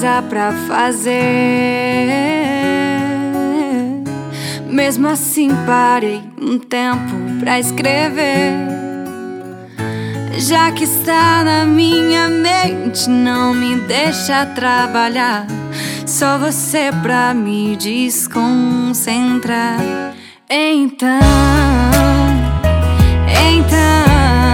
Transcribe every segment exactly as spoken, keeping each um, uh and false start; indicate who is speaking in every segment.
Speaker 1: coisa pra fazer. Mesmo assim parei um tempo pra escrever. Já que está na minha mente, não me deixa trabalhar. Só você pra me desconcentrar. Então, então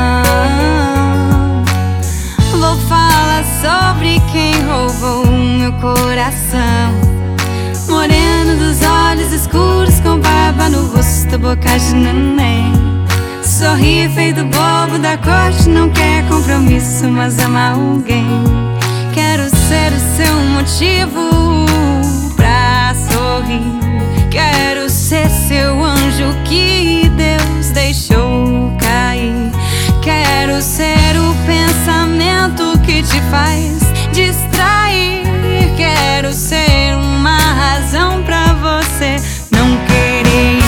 Speaker 1: vou falar sobre quem roubou o meu coração. Moreno dos olhos escuros, com barba no rosto, boca de neném. Sorri feito bobo da corte, não quer compromisso, mas ama alguém. Quero ser o seu motivo pra sorrir. Quero ser seu anjo que Deus deixou cair. Quero ser o pensamento que te faz distrair. Quero ser uma razão pra você não querer ir.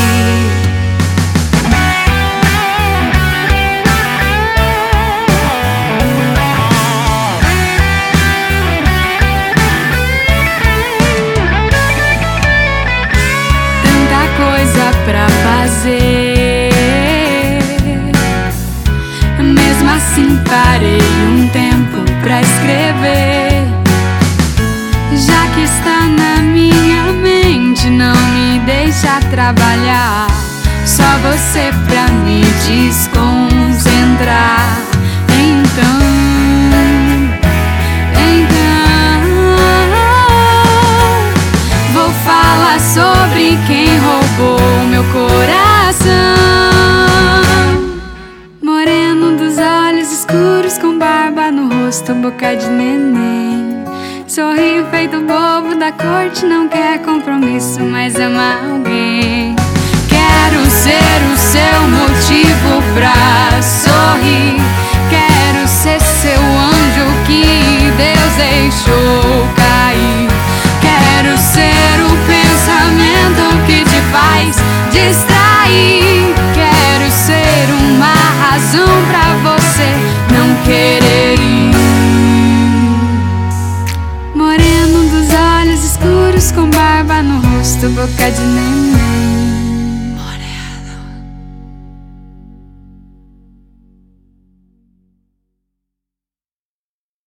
Speaker 1: Tanta coisa pra fazer, mesmo assim parei um tempo pra escrever. Já que está na minha mente, não me deixa trabalhar. Só você pra me desconcentrar. Então, então vou falar sobre quem roubou meu coração. Moreno dos olhos escuros, com barba no rosto, boca de neném. Sorri feito bobo da corte, não quer compromisso, mas ama alguém. Quero ser o seu motivo pra sorrir. Quero ser seu anjo que Deus deixou cair. Quero ser o pensamento que te faz distrair. Quero ser uma razão pra você não querer ir. Moreno dos olhos escuros, com barba no rosto, boca de neném.